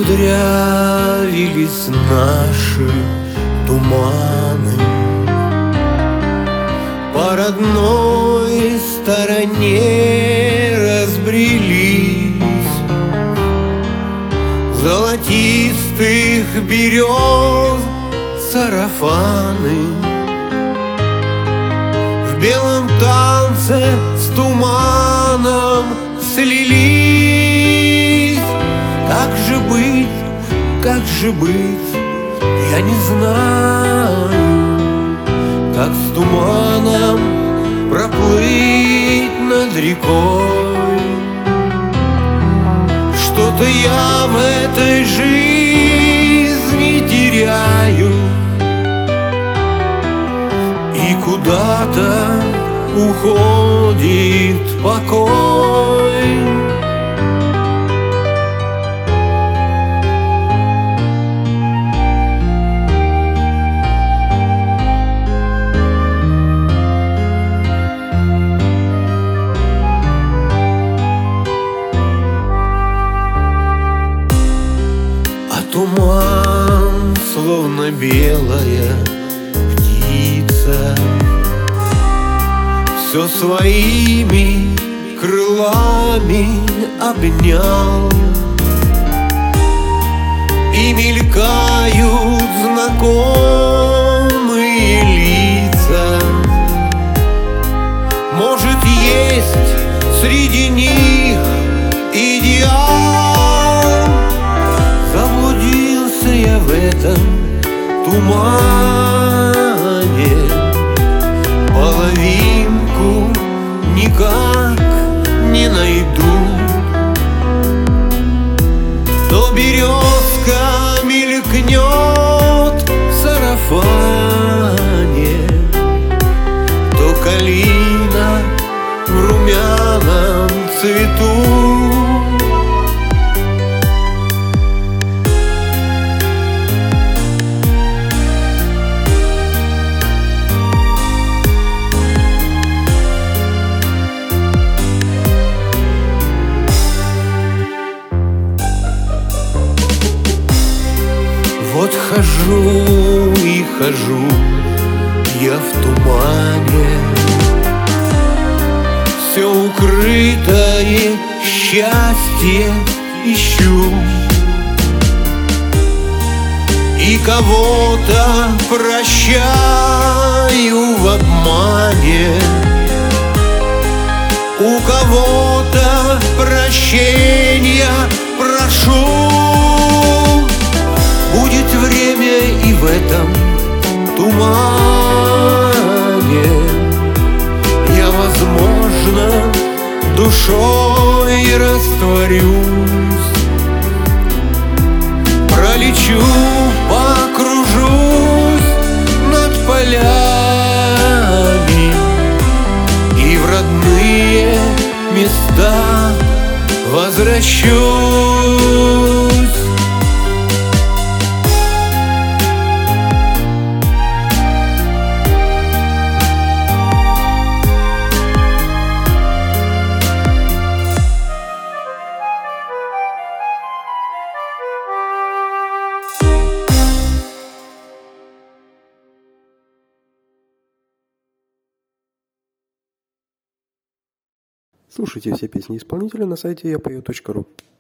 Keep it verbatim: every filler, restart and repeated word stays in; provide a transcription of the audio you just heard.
Закудрявились наши туманы, по родной стороне разбрелись. Золотистых берез сарафаны в белом танце с туманом слились. Как же быть, как же быть, я не знаю, как с туманом проплыть над рекой. Что-то я в этой жизни теряю, и куда-то уходит покой. Туман, словно белая птица, все своими крылами обнял, и мелькают знакомые лица. Может, есть среди них идеал. Заблудился я в этом тумане, половинку никак не найду. То березка мелькнет в сарафане, то калина в румяном цвету. Вот хожу и хожу я в тумане, все укрытое счастье ищу, и кого-то прощаю в обмане, у кого-то прощения прошу. Будет время и в этом тумане я, возможно, душой растворюсь, пролечу, покружусь над полями и в родные места возвращусь. Слушайте все песни исполнителя на сайте я пою точка ру.